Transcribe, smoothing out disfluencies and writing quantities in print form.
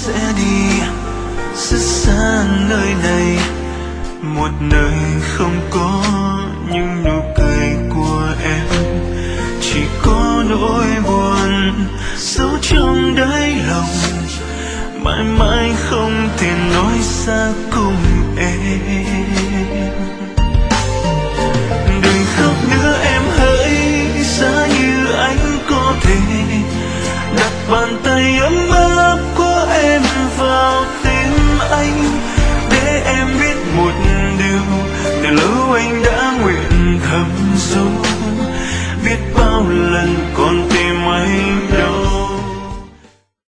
sẽ đi rất xa nơi này, một nơi không có những nụ cười của em, chỉ có nỗi buồn giấu trong đáy lòng, mãi mãi không thể nói ra cùng em. Đừng khóc nữa em hỡi, giá như anh có thể đặt bàn tay ấm